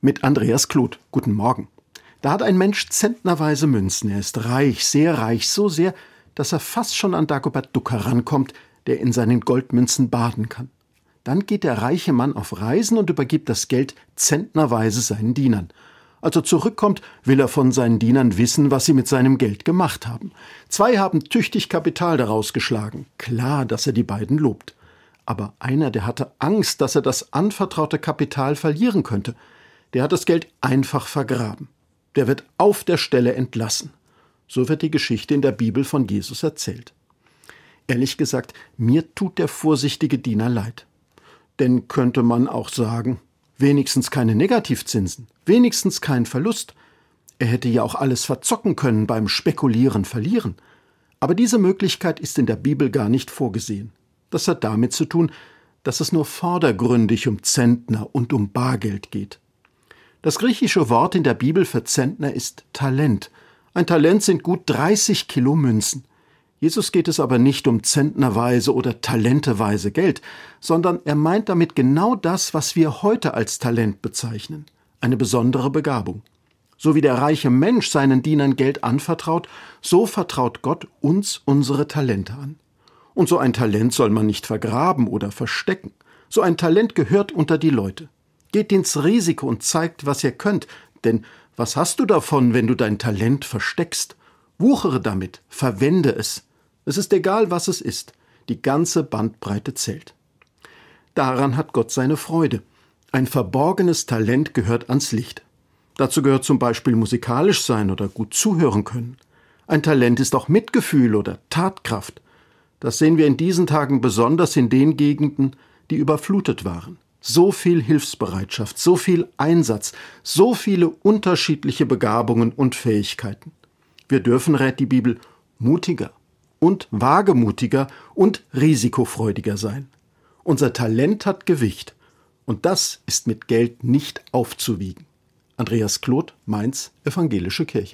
Mit Andreas Kloth. Guten Morgen. Da hat ein Mensch zentnerweise Münzen. Er ist reich, so sehr, dass er fast schon an Dagobert Duck herankommt, der in seinen Goldmünzen baden kann. Dann geht der reiche Mann auf Reisen und übergibt das Geld zentnerweise seinen Dienern. Als er zurückkommt, will er von seinen Dienern wissen, was sie mit seinem Geld gemacht haben. 2 haben tüchtig Kapital daraus geschlagen. Klar, dass er die beiden lobt. Aber einer, der hatte Angst, dass er das anvertraute Kapital verlieren könnte. Der hat das Geld einfach vergraben. Der wird auf der Stelle entlassen. So wird die Geschichte in der Bibel von Jesus erzählt. Ehrlich gesagt, mir tut der vorsichtige Diener leid. Denn könnte man auch sagen, wenigstens keine Negativzinsen, wenigstens kein Verlust. Er hätte ja auch alles verzocken können beim Spekulieren, Verlieren. Aber diese Möglichkeit ist in der Bibel gar nicht vorgesehen. Das hat damit zu tun, dass es nur vordergründig um Zentner und um Bargeld geht. Das griechische Wort in der Bibel für Zentner ist Talent. Ein Talent sind gut 30 Kilo Münzen. Jesus geht es aber nicht um zentnerweise oder talenteweise Geld, sondern er meint damit genau das, was wir heute als Talent bezeichnen. Eine besondere Begabung. So wie der reiche Mensch seinen Dienern Geld anvertraut, so vertraut Gott uns unsere Talente an. Und so ein Talent soll man nicht vergraben oder verstecken. So ein Talent gehört unter die Leute. Geht ins Risiko und zeigt, was ihr könnt. Denn was hast du davon, wenn du dein Talent versteckst? Wuchere damit, verwende es. Es ist egal, was es ist. Die ganze Bandbreite zählt. Daran hat Gott seine Freude. Ein verborgenes Talent gehört ans Licht. Dazu gehört zum Beispiel musikalisch sein oder gut zuhören können. Ein Talent ist auch Mitgefühl oder Tatkraft. Das sehen wir in diesen Tagen besonders in den Gegenden, die überflutet waren. So viel Hilfsbereitschaft, so viel Einsatz, so viele unterschiedliche Begabungen und Fähigkeiten. Wir dürfen, rät die Bibel, mutiger und wagemutiger und risikofreudiger sein. Unser Talent hat Gewicht und das ist mit Geld nicht aufzuwiegen. Andreas Kloth, Mainz, Evangelische Kirche.